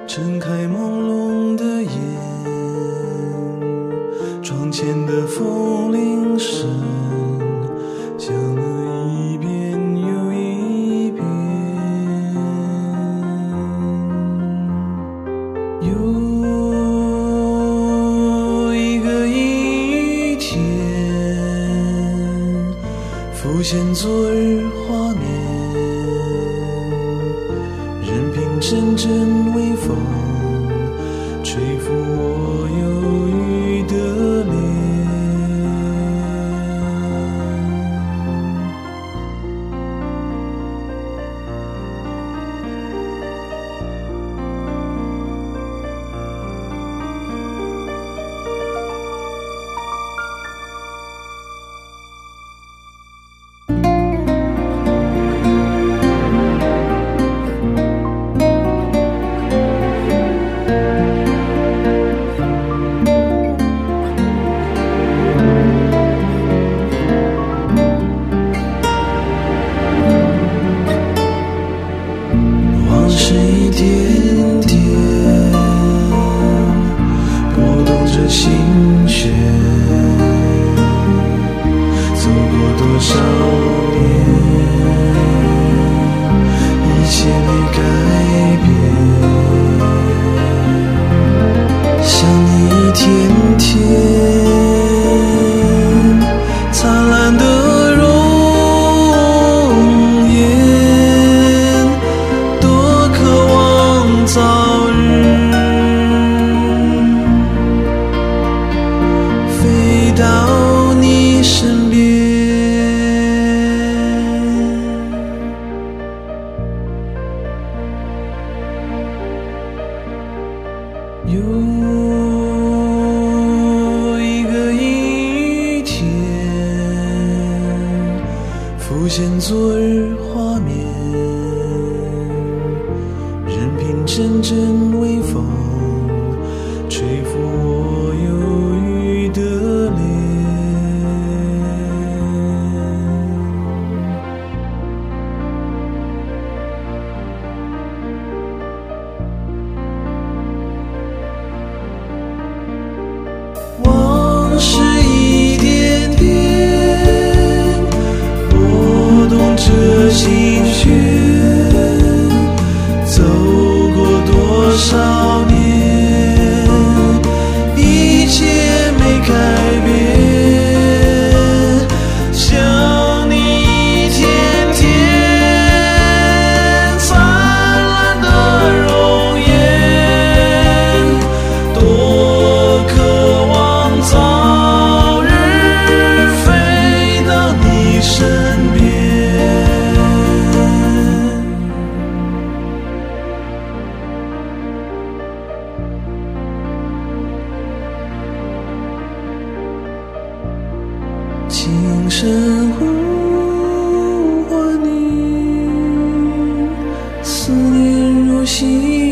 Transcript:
睁开朦胧的眼，窗前的风铃声响了一遍又一遍。有一个阴雨天，浮现昨日画面，任凭阵阵微风吹拂我忧郁的脸。是一点点拨动着心弦，走过多少年，一切没改变，想你一天天灿烂的容颜，早日飞到你身边。有一个阴雨天，浮现昨日画面，任凭阵阵微风吹拂我忧郁的脸。往事一点点拨动着心弦，走过多少年，一切没改变，想你一天天灿烂的容颜，多渴望早日飞到你身边。轻声呼唤你，思念如溪